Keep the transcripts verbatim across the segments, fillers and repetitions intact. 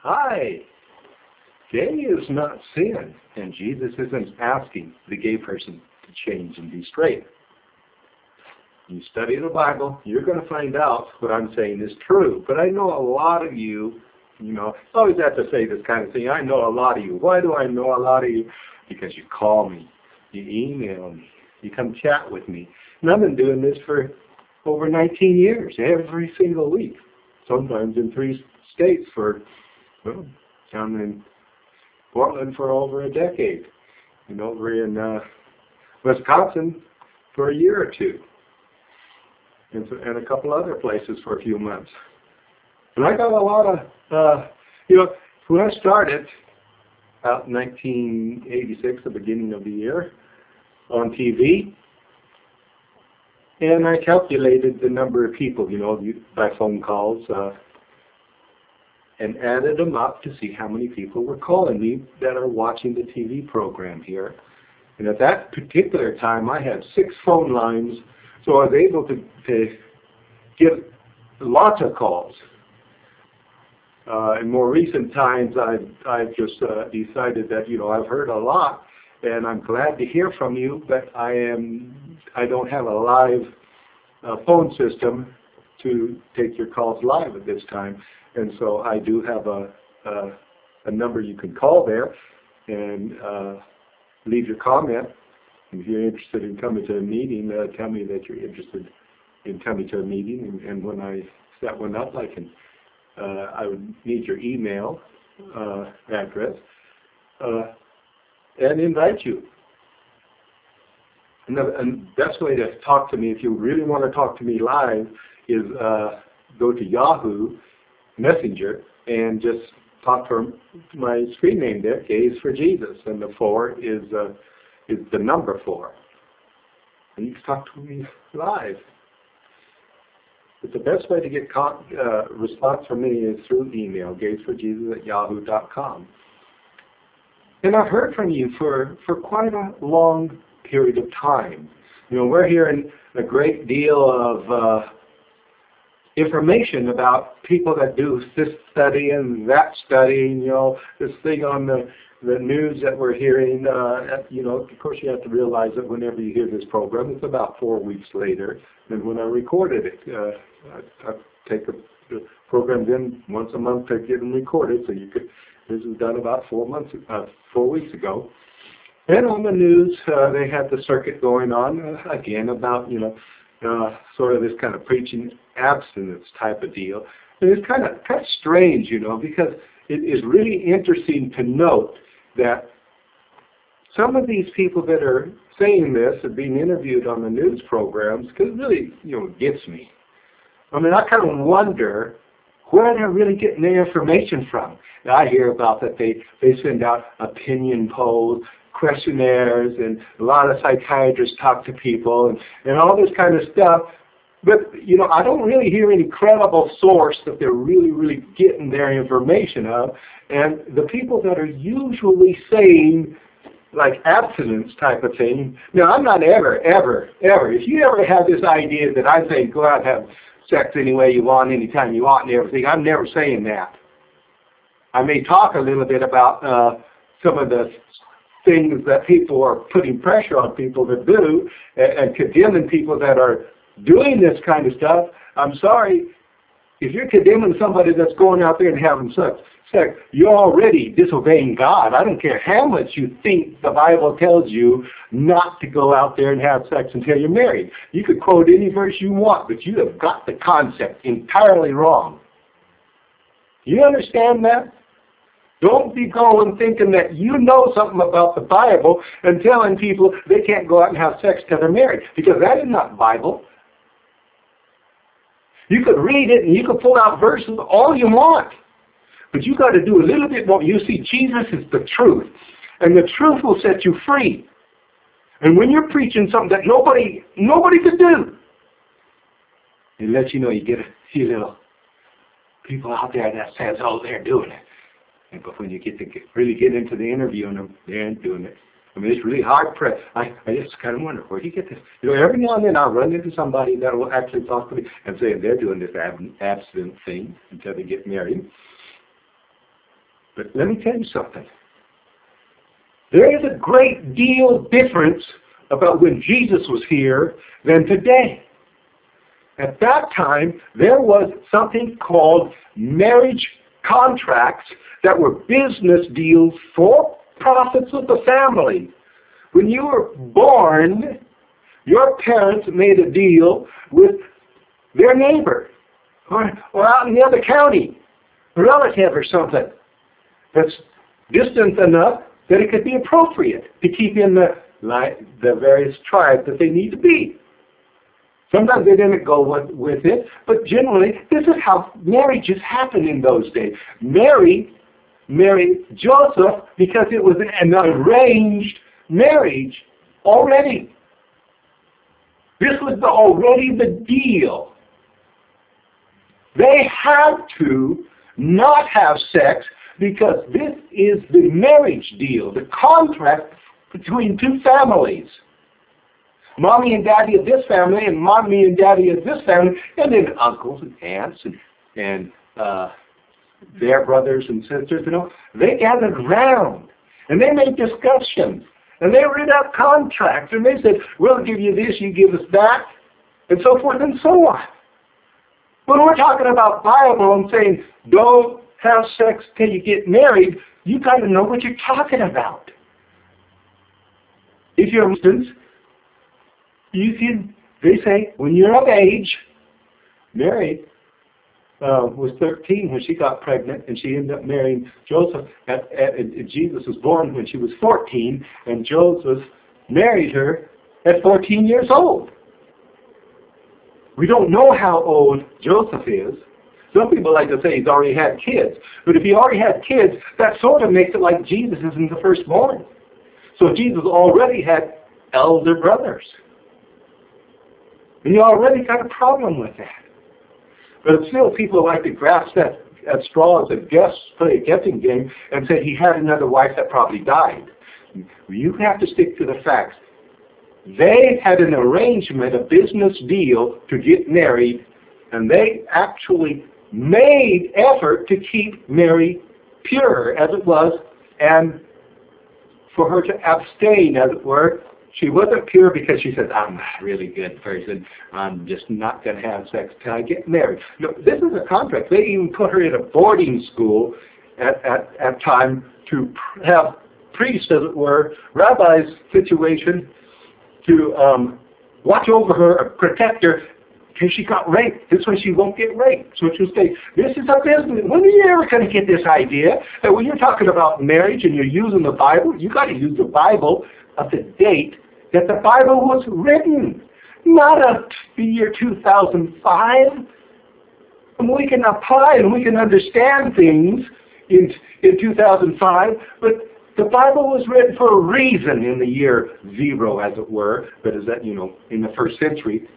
Hi, gay is not sin, and Jesus isn't asking the gay person to change and be straight. You study the Bible, you're going to find out what I'm saying is true. But I know a lot of you, you know, I always have to say this kind of thing. I know a lot of you. Why do I know a lot of you? Because you call me, you email me, you come chat with me. And I've been doing this for over nineteen years, every single week. Sometimes in three states for, well, down in Portland for over a decade. And over in uh, Wisconsin for a year or two. And, and a couple other places for a few months. And I got a lot of, uh, you know, when I started out in nineteen eighty-six, the beginning of the year, on T V, and I calculated the number of people, you know, by phone calls, uh, and added them up to see how many people were calling me that are watching the T V program here. And at that particular time, I had six phone lines, so I was able to, to get lots of calls. Uh, in more recent times, I've, I've just uh, decided that, you know, I've heard a lot, and I'm glad to hear from you, but I am, I don't have a live uh, phone system to take your calls live at this time. And so I do have a, a, a number you can call there and uh, leave your comment. If you're interested in coming to a meeting, uh, tell me that you're interested in coming to a meeting. And, and when I set one up, I can, uh, I would need your email uh, address uh, and invite you. And the and best way to talk to me, if you really want to talk to me live, is uh, go to Yahoo Messenger and just talk from my screen name there, Gays for Jesus, and the four is uh, is the number four. And you can talk to me live. But the best way to get con uh, response from me is through email, gays for Jesus at yahoo dot com. And I've heard from you for, for quite a long period of time. You know, we're hearing a great deal of uh, information about people that do this study and that study, and, you know, this thing on the, the news that we're hearing, uh, you know, of course you have to realize that whenever you hear this program, it's about four weeks later than when I recorded it. Uh, I, I take a, the programs in once a month to get them recorded, so you could, this was done about four months, uh, four weeks ago. And on the news, uh, they had the circuit going on, uh, again, about, you know, uh, sort of this kind of preaching abstinence type of deal. And it's kind of, kind of strange, you know, because it is really interesting to note that some of these people that are saying this are being interviewed on the news programs, because it really, you know, gets me. I mean, I kind of wonder where they're really getting their information from. Now, I hear about that they, they send out opinion polls, questionnaires, and a lot of psychiatrists talk to people, and, and all this kind of stuff. But, you know, I don't really hear any credible source that they're really, really getting their information of. And the people that are usually saying, like, abstinence type of thing, now, I'm not ever, ever, ever, if you ever have this idea that I say go out and have sex any way you want, anytime you want, and everything, I'm never saying that. I may talk a little bit about uh, some of the things that people are putting pressure on people to do, and, and condemning people that are doing this kind of stuff. I'm sorry, if you're condemning somebody that's going out there and having sex, sex, you're already disobeying God. I don't care how much you think the Bible tells you not to go out there and have sex until you're married. You could quote any verse you want, but you have got the concept entirely wrong. You understand that? Don't be going thinking that you know something about the Bible and telling people they can't go out and have sex till they're married, because that is not Bible. You could read it and you could pull out verses all you want, but you got to do a little bit more. You see, Jesus is the truth, and the truth will set you free. And when you're preaching something that nobody nobody could do, it lets you know you get a few little people out there that says, oh, they're doing it. And but when you get to get, really get into the interview and them, they ain't doing it. I mean, it's really hard pressed. I, I just kind of wonder, where do you get this? You know, every now and then I'll run into somebody that will actually talk to me and say they're doing this ab abstinent thing until they get married. But let me tell you something. There is a great deal difference about when Jesus was here than today. At that time, there was something called marriage contracts that were business deals for profits of the family. When you were born, your parents made a deal with their neighbor or, or out in the other county, a relative or something that's distant enough that it could be appropriate to keep in the, the various tribes that they need to be. Sometimes they didn't go with, with it, but generally this is how marriages happened in those days. Mary married Joseph because it was an arranged marriage already. This was the, already the deal. They had to not have sex because this is the marriage deal, the contract between two families. Mommy and daddy of this family and mommy and daddy of this family, and then uncles and aunts and, and uh, their brothers and sisters, you know, they gathered around and they made discussions and they read out contracts and they said, we'll give you this, you give us that, and so forth and so on. When we're talking about Bible and saying, don't have sex till you get married, you got to know what you're talking about. If you're, for instance, you can, they say, when you're of age, Mary uh, was thirteen when she got pregnant, and she ended up marrying Joseph. At, at, at, Jesus was born when she was fourteen, and Joseph married her at fourteen years old. We don't know how old Joseph is. Some people like to say he's already had kids. But if he already had kids, that sort of makes it like Jesus isn't the firstborn. So Jesus already had elder brothers. And you already got a problem with that. But still, people like to grasp at, at straws and guess, play a guessing game and say he had another wife that probably died. You have to stick to the facts. They had an arrangement, a business deal to get married, and they actually made effort to keep Mary pure, as it was, and for her to abstain, as it were. She wasn't pure because she said, I'm not a really good person. I'm just not going to have sex till I get married. No, this is a contract. They even put her in a boarding school at, at, at time to have priests, as it were, rabbis' situation to um, watch over her, protect her, because she got raped. This way she won't get raped. So she'll say, this is a business. When are you ever going to get this idea that when you're talking about marriage and you're using the Bible, you got to use the Bible of the date that the Bible was written, not of the year two thousand five. And we can apply and we can understand things in, in two thousand five, but the Bible was written for a reason in the year zero, as it were, but is that, you know, in the first century.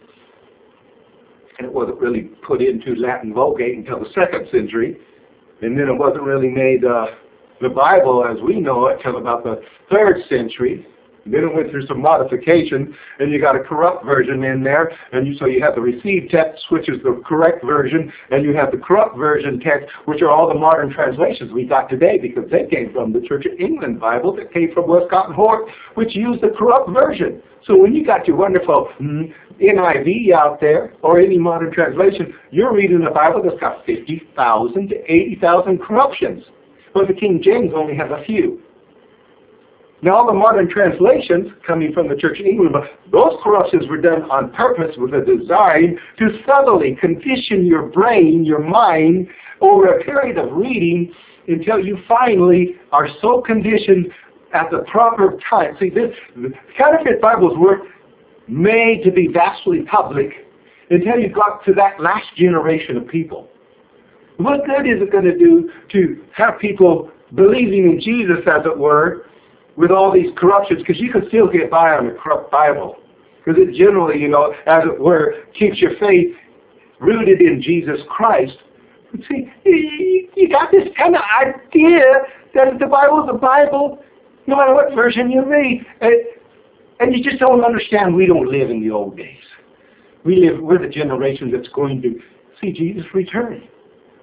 And it wasn't really put into Latin Vulgate until the second century. And then it wasn't really made uh, the Bible as we know it until about the third century. And then it went through some modification, and you got a corrupt version in there, and you, so you have the received text, which is the correct version, and you have the corrupt version text, which are all the modern translations we got today, because they came from the Church of England Bible that came from Westcott and Hort, which used the corrupt version. So when you got your wonderful mm, N I V out there, or any modern translation, you're reading a Bible that's got fifty thousand to eighty thousand corruptions. But the King James only has a few. Now, all the modern translations coming from the Church of England, those corruptions were done on purpose with a design to subtly condition your brain, your mind, over a period of reading until you finally are so conditioned at the proper time. See, this the counterfeit Bibles were made to be vastly public until you got to that last generation of people. What good is it going to do to have people believing in Jesus, as it were, with all these corruptions, because you can still get by on a corrupt Bible. Because it generally, you know, as it were, keeps your faith rooted in Jesus Christ. But see, you got this kind of idea that the Bible is the Bible, no matter what version you read. And, and you just don't understand we don't live in the old days. We live, we're the generation that's going to see Jesus return.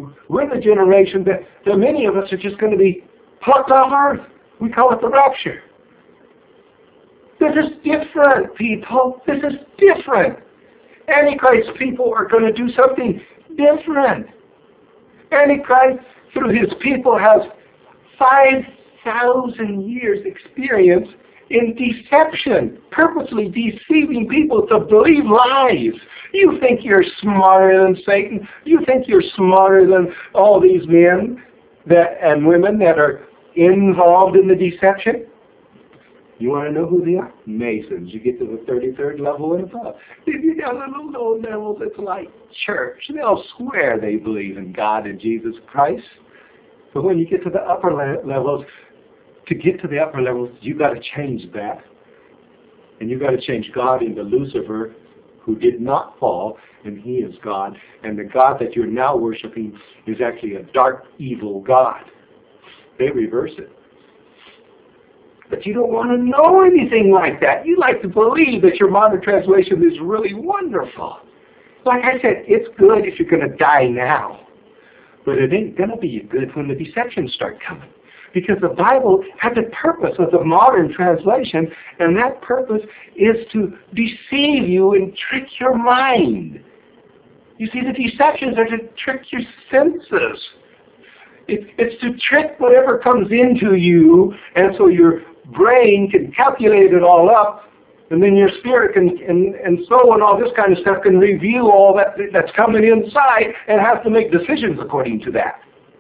we're the generation that, that many of us are just going to be plucked off earth. We call it the rapture. This is different, people. This is different. Antichrist people are going to do something different. Antichrist, through his people, has five thousand years experience in deception, purposely deceiving people to believe lies. You think you're smarter than Satan? You think you're smarter than all these men that and women that are involved in the deception? You want to know who they are? Masons. You get to the thirty-third level and above. You got little low levels, it's like church. They'll swear they believe in God and Jesus Christ. But when you get to the upper le- levels, to get to the upper levels, you got to change that. And you got to change God into Lucifer, who did not fall, and he is God. And the God that you're now worshiping is actually a dark, evil God. They reverse it. But you don't want to know anything like that. You like to believe that your modern translation is really wonderful. Like I said, it's good if you're going to die now. But it ain't going to be good when the deceptions start coming. Because the Bible has a purpose of the modern translation, and that purpose is to deceive you and trick your mind. You see, the deceptions are to trick your senses. It, it's to trick whatever comes into you, and so your brain can calculate it all up, and then your spirit can, and, and soul and all this kind of stuff can review all that that's coming inside and have to make decisions according to that.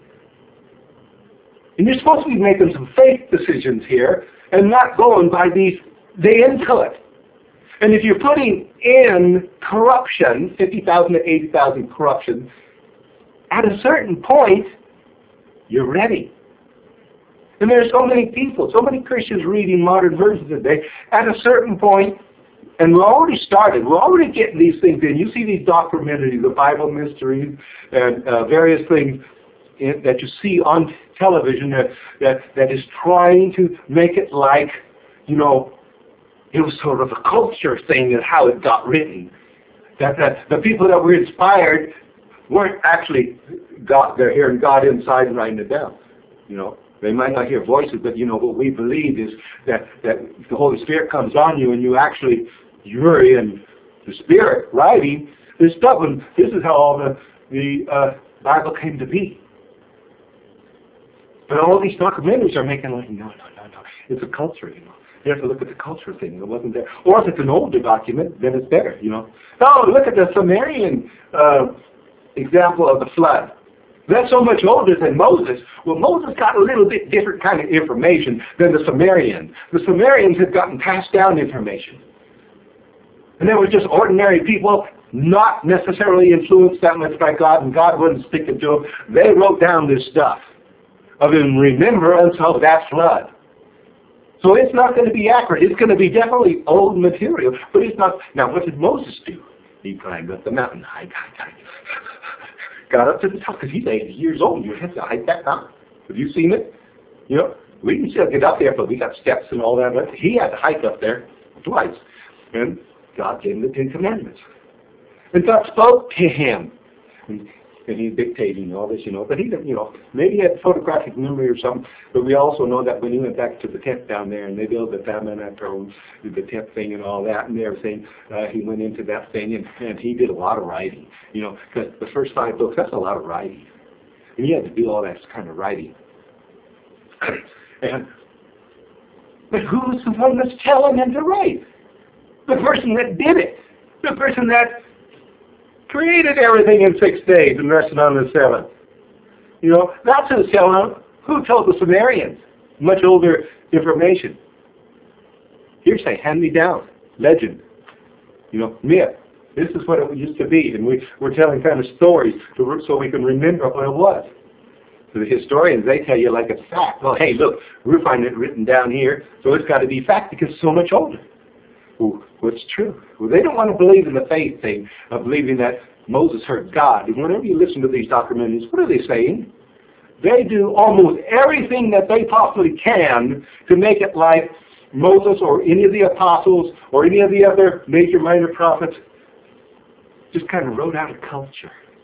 And you're supposed to be making some faith decisions here and not going by these, the input. And if you're putting in corruption, fifty thousand to eighty thousand corruption, at a certain point, you're ready. And there's so many people, so many Christians reading modern versions today. At a certain point, and we're already started, we're already getting these things in. You see these documentaries, the Bible mysteries, and uh, various things in, that you see on television that, that, that is trying to make it like, you know, it was sort of a culture thing and how it got written. That, that the people that were inspired weren't actually God, they're hearing God inside and writing it down, you know. They might not hear voices, but you know what we believe is that, that the Holy Spirit comes on you and you actually, you're in the Spirit writing this stuff. And this is how all the, the uh, Bible came to be. But all these documentaries are making like, no, no, no, no. It's a culture, you know. You have to look at the culture thing. It wasn't there. Or if it's an older document, then it's better, you know. Oh, look at the Sumerian uh, example of the flood. That's so much older than Moses. Well, Moses got a little bit different kind of information than the Sumerians. The Sumerians had gotten passed down information. And they were just ordinary people, not necessarily influenced that much by God, and God wasn't speaking to them. They wrote down this stuff of in remembrance of that flood. So it's not going to be accurate. It's going to be definitely old material, but it's not. Now, what did Moses do? He climbed up the mountain. I got, got, got up to the top because he's eighty years old. You have to hike that mountain. Have you seen it? You know, we can still get up there, but we got steps and all that. But he had to hike up there twice. And God gave him the Ten Commandments. And God spoke to him. And, and he's dictating all this, you know. But he didn't, you know, maybe he had photographic memory or something. But we also know that when he went back to the tent down there and they built the tabernacle, the tent thing and all that and everything, uh, he went into that thing and, and he did a lot of writing, you know, because the first five books, that's a lot of writing. And he had to do all that kind of writing. and But who's the one that's telling him to write? The person that did it. The person that created everything in six days and rested on the seventh. You know, that's who's telling them. Who told the Sumerians? Much older information. Hearsay, hand me down, legend, you know, myth. This is what it used to be, and we, we're telling kind of stories to, so we can remember what it was. So the historians, they tell you like it's fact. Well, hey, look, we're finding it written down here, so it's got to be fact because it's so much older. Well, what's true? Well, they don't want to believe in the faith thing of believing that Moses heard God. And whenever you listen to these documentaries, what are they saying? They do almost everything that they possibly can to make it like Moses or any of the apostles or any of the other major minor prophets just kind of wrote out a culture.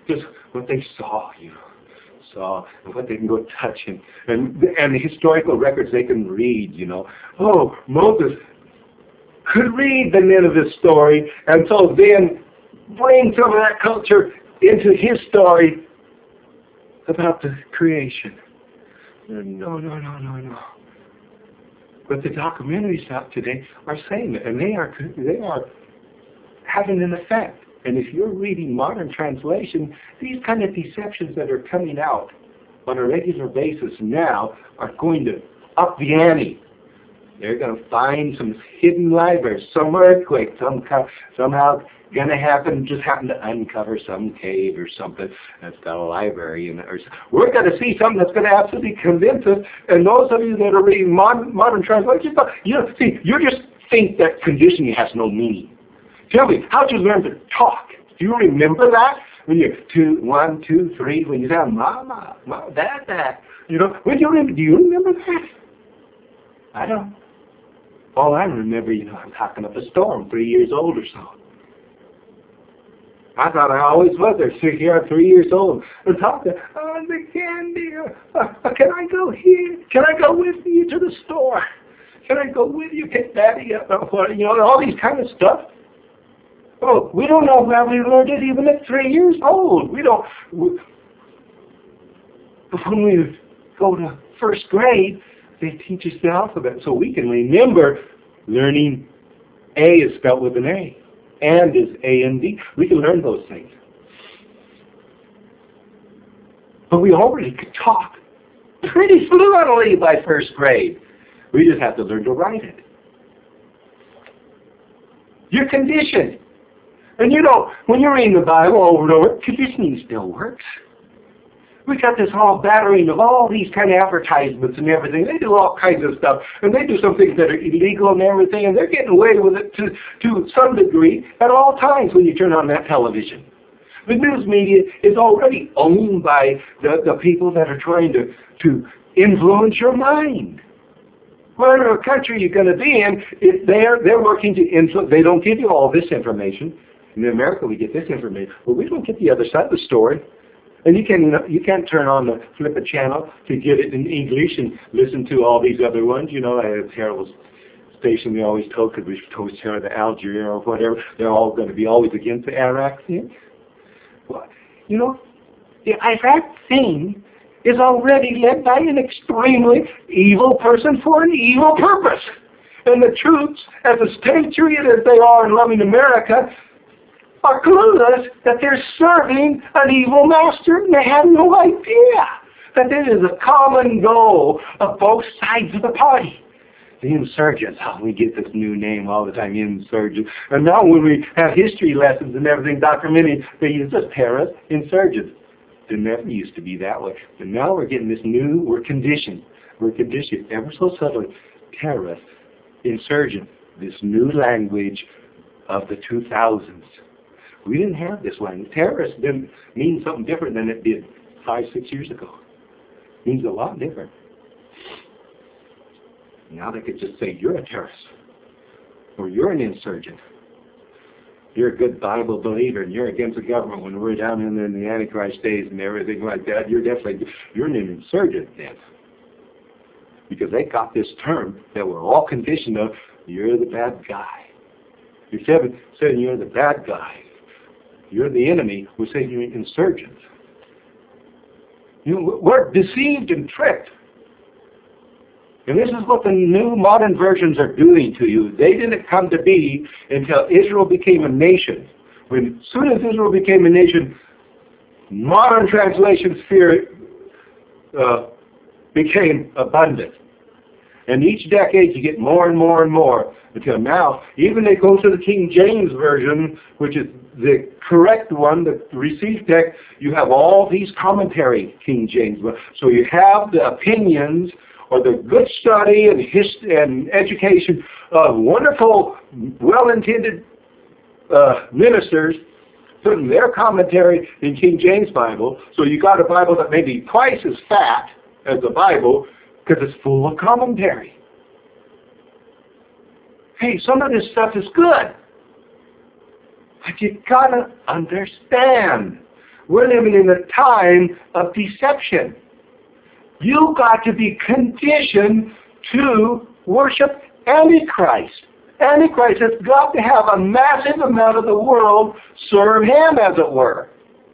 just what they saw, you know, saw, and what they can go touch, and, and, and the historical records they can read, you know. Oh, Moses could read the Nineveh story, and so then bring some of that culture into his story about the creation. No, no, no, no, no. But the documentaries out today are saying it, and they are they are having an effect. And if you're reading modern translation, these kind of deceptions that are coming out on a regular basis now are going to up the ante. They're going to find some hidden libraries, some earthquake, some somehow going to happen, just happen to uncover some cave or something that's got a library in it. Or we're going to see something that's going to absolutely convince us. And those of you that are reading modern, modern translations, you know, see, you just think that conditioning has no meaning. Tell me, how'd you learn to talk? Do you remember that? When you're two, one, two, three, when you say, mama, mama, dad, dad. You know, when you remember, do you remember that? I don't. All I remember, you know, I'm talking up a storm, three years old or so. I thought I always was there, six years, three years old, and talking, oh, the candy, uh, can I go here? Can I go with you to the store? Can I go with you, pick Daddy up? You know, all these kind of stuff. Oh, we don't know how we learned it even at three years old. We don't. We, when we go to first grade, they teach us the alphabet so we can remember learning A is spelled with an A. And is A and D. We can learn those things. But we already could talk pretty fluently by first grade. We just have to learn to write it. You're conditioned. And you know, when you're reading the Bible over and over, conditioning still works. We got this whole battering of all these kind of advertisements and everything. They do all kinds of stuff. And they do some things that are illegal and everything. And they're getting away with it to, to some degree at all times when you turn on that television. The news media is already owned by the, the people that are trying to, to influence your mind. Whatever country you're going to be in, if they're, they're working to influence. They don't give you all this information. In America, we get this information. But we don't get the other side of the story. And you can you can't turn on the flip a channel to get it in English and listen to all these other ones. You know, a terrible station we always told because we always hear the Algeria or whatever. They're all going to be always against the Iraq thing. Well, you know, the Iraq thing is already led by an extremely evil person for an evil purpose. And the troops, as patriotic as they are in loving America, are clueless that they're serving an evil master, and they have no idea that this is a common goal of both sides of the party. The insurgents, oh, we get this new name all the time, insurgents. And now when we have history lessons and everything documented, they use us terrorists, insurgents. It never used to be that way. And now we're getting this new, we're conditioned. We're conditioned ever so subtly. Terrorists, insurgents, this new language of the two thousands. We didn't have this language. Terrorist didn't mean something different than it did five, six years ago. It means a lot different. Now they could just say, you're a terrorist. Or you're an insurgent. You're a good Bible believer and you're against the government. When we're down in the, in the Antichrist days and everything like that, you're definitely, you're an insurgent then. Because they got this term that we're all conditioned of, you're the bad guy. You're saying you're the bad guy. You're the enemy. We're saying you're an insurgent. You know, we're deceived and tricked. And this is what the new modern versions are doing to you. They didn't come to be until Israel became a nation. When, as soon as Israel became a nation, modern translations fear uh, became abundant. And each decade you get more and more and more until now, even they go to the King James Version, which is the correct one, the received text, you have all these commentary King James. So you have the opinions or the good study and history and education of wonderful, well-intended uh, ministers putting their commentary in King James Bible. So you got a Bible that may be twice as fat as the Bible, because it's full of commentary. Hey, some of this stuff is good. But you gotta understand. We're living in a time of deception. You've got to be conditioned to worship Antichrist. Antichrist has got to have a massive amount of the world serve him, as it were.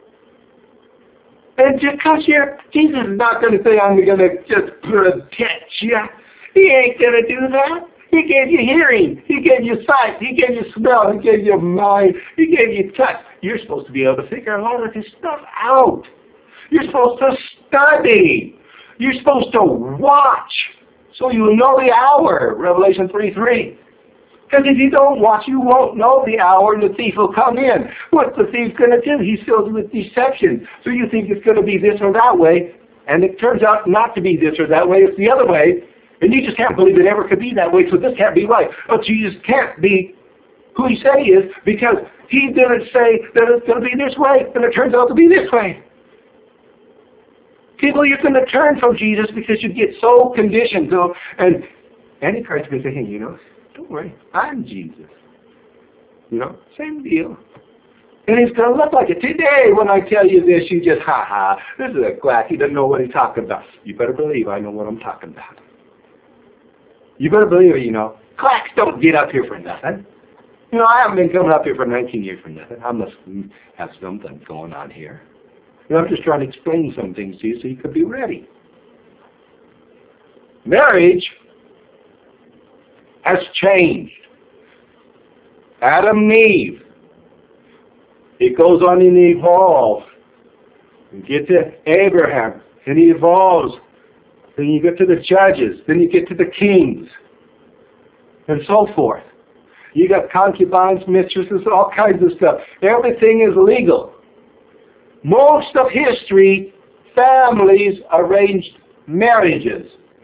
And because you're, Jesus is not going to say, I'm going to just protect you. He ain't going to do that. He gave you hearing. He gave you sight. He gave you smell. He gave you mind. He gave you touch. You're supposed to be able to figure a lot of this stuff out. You're supposed to study. You're supposed to watch so you know the hour, Revelation three three. Because if you don't watch, you won't know the hour and the thief will come in. What's the thief going to do? He's filled with deception. So you think it's going to be this or that way, and it turns out not to be this or that way. It's the other way. And you just can't believe it ever could be that way, so this can't be right. But you just can't be who he said he is because he didn't say that it's going to be this way, and it turns out to be this way. People, you're going to turn from Jesus because you get so conditioned. So, and Antichrist is going to say, hey, you know, don't worry, I'm Jesus. You know, same deal. And he's going to look like it. Today, when I tell you this, you just, ha ha, this is a quack. He doesn't know what he's talking about. You better believe I know what I'm talking about. You better believe it, you know. Quacks don't get up here for nothing. You know, I haven't been coming up here for nineteen years for nothing. I must have something going on here. You know, I'm just trying to explain some things to you so you could be ready. Marriage has changed. Adam and Eve. It goes on and evolves. You get to Abraham, and he evolves. Then you get to the judges. Then you get to the kings. And so forth. You got concubines, mistresses, all kinds of stuff. Everything is legal. Most of history, families arranged marriages.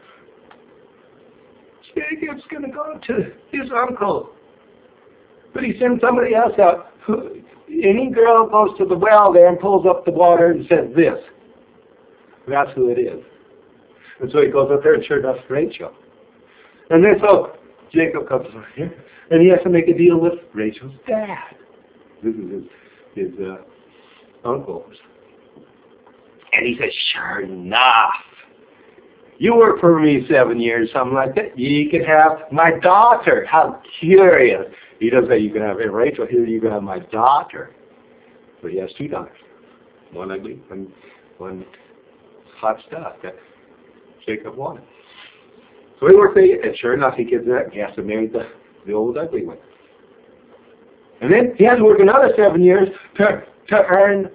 Jacob's going to go to his uncle. But he sends somebody else out. Who, any girl goes to the well there and pulls up the water and says this. That's who it is. And so he goes up there and sure enough, Rachel. And then so Jacob comes over here, and he has to make a deal with Rachel's dad. This is his, his uh, uncle. And he says, sure enough, you work for me seven years, something like that. You can have my daughter. How curious. He doesn't say you can have Rachel. Here you can have my daughter. So he has two daughters. One ugly and one hot stuff that Jacob wanted. So he works there, and sure enough, he gets that. He has to marry the, the old ugly one. And then he has to work another seven years to, to earn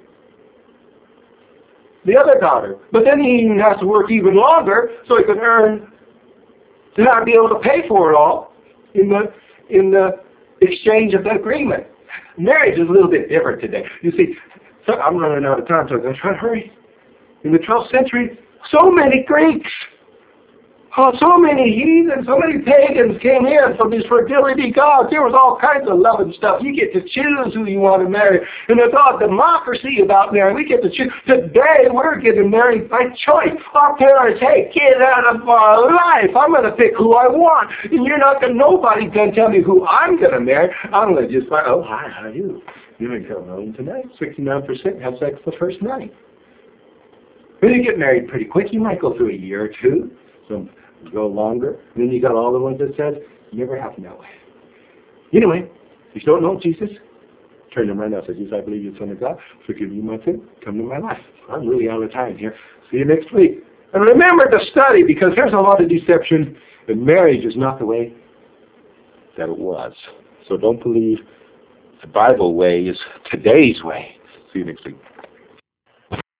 the other daughter. But then he even has to work even longer so he can earn, to not be able to pay for it all in the in the exchange of the agreement. Marriage is a little bit different today. You see, so I'm running out of time, so I'm going to try to hurry. In the twelfth century, so many Greeks, oh, so many heathens, so many pagans came in from these fertility gods. There was all kinds of love and stuff. You get to choose who you want to marry. And there's all democracy about marriage. We get to choose. Today, we're getting married by choice. Our parents, hey, get out of our life. I'm going to pick who I want. And you're not going to, nobody's going to tell me who I'm going to marry. I'm going to just find, oh, hi, how are you? You didn't come home tonight. sixty-nine percent have sex the first night. When you get married pretty quick, you might go through a year or two. So go longer. And then you got all the ones that says, never happened that way. Anyway, if you don't know Jesus, turn them right now. Say, Jesus, I believe you're the Son of God. Forgive me my sin. Come to my life. I'm really out of time here. See you next week. And remember to study, because there's a lot of deception, and marriage is not the way that it was. So don't believe the Bible way is today's way. See you next week.